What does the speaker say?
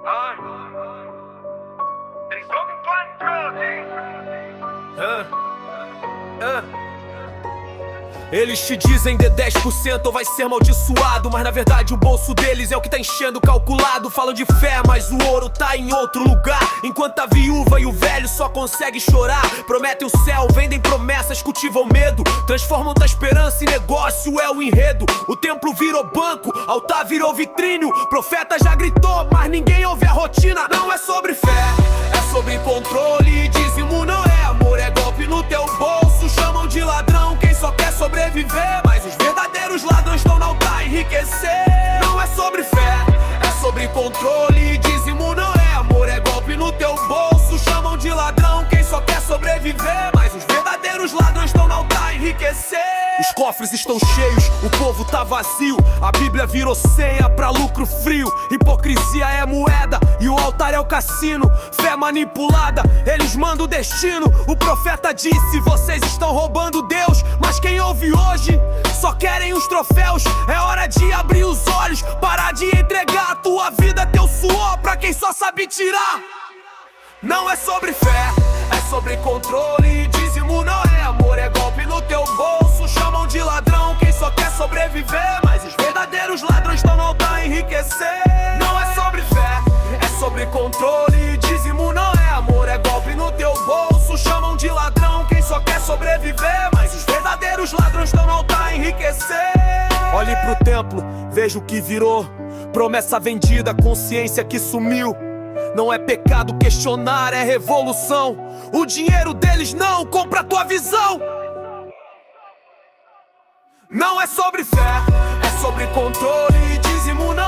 Eles te dizem de 10% ou vai ser amaldiçoado, mas na verdade o bolso deles é o que tá enchendo calculado. Falam de fé, mas o ouro tá em outro lugar, enquanto a viúva e o velho só conseguem chorar. Prometem o céu, vendem promessas, cultivam medo, transformam tua esperança em negócio, é o enredo. O templo virou banco, altar virou vitrine. O profeta já gritou, mas ninguém ouve a rotina. Não é sobre fé, é sobre controle. Dízimo não é amor, é golpe no teu bolso. Chamam de ladrão quem só quer sobreviver, mas os verdadeiros ladrões estão no altar enriquecer. Não é sobre fé, é sobre controle. Dízimo não é amor, é golpe no teu bolso. Chamam de ladrão quem só quer sobreviver, mas os verdadeiros ladrões estão no altar enriquecer. Os cofres estão cheios, o povo tá vazio. A Bíblia virou senha pra lucro frio. Hipocrisia é moeda e o altar é o cassino. Fé manipulada, eles mandam o destino. O profeta disse, vocês estão roubando Deus, mas quem ouve hoje só querem os troféus. É hora de abrir os olhos, parar de entregar a tua vida, teu suor pra quem só sabe tirar. Não é sobre fé, é sobre controle. Dízimo não é amor, é golpe no teu bolso. Chamam de ladrão quem só quer sobreviver, mas os verdadeiros ladrões estão no altar a enriquecer. Não é sobre fé, é sobre controle. Dízimo não é amor, é golpe no teu bolso. Chamam de ladrão quem só quer sobreviver, mas os verdadeiros ladrões estão no altar a enriquecer. Olhe pro templo, veja o que virou. Promessa vendida, consciência que sumiu. Não é pecado questionar, é revolução. O dinheiro deles não compra tua visão. Não é sobre fé, é sobre controle. Dízimo não